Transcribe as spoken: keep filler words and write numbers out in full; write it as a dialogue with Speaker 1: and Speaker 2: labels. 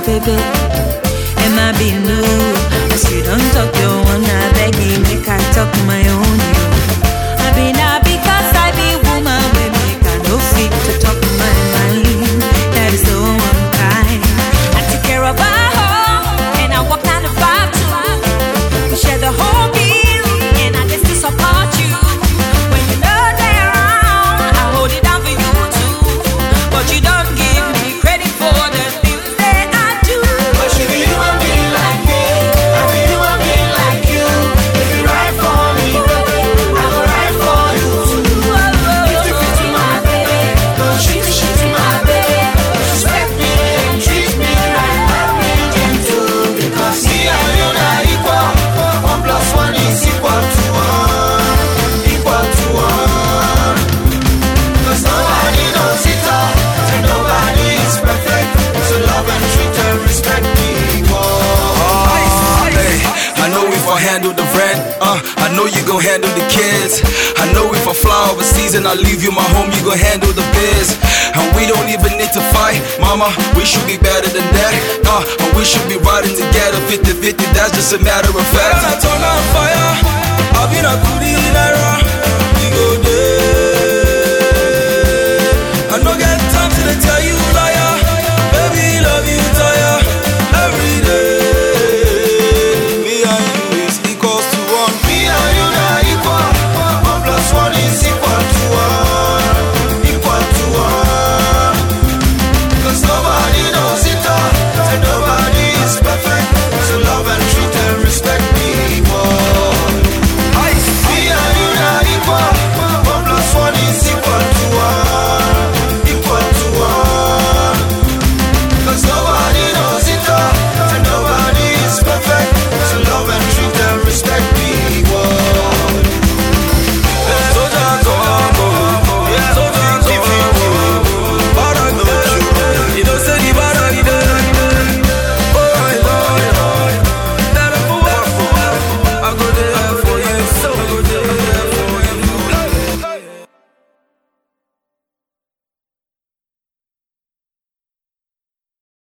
Speaker 1: baby. Am I being new? As you don't talk your one, I beg you, make I talk my own. I be now because I be woman, we make I no fit to talk my mind. That is so unkind. I take care of our home, and I walk down the five too. We share the whole bill, and I just to support you. When you know they're around, I hold it down for you too. But you don't give me credit for the things that I do.
Speaker 2: But she be human being like me, I be human being like you. If you ride for me, I will ride for you too. If you fit to my baby, don't treat me shit to my baby. Respect me and treat me right, love me gentle. Because me and you are equal. One plus one is equal to one, equal to one. Cause nobody knows it all, and nobody is perfect. So love and treat and respect people.
Speaker 3: Oh, hey, I know if I handle the rent, uh, I know you gon' handle the kids. I know if I fly overseas and I leave you my home, you gon' handle the biz. And we don't even need to fight, mama, we should be better than that. Uh, and we should be riding together fifty fifty, that's just a matter of fact. Turn on fire, I've been a goodie in error.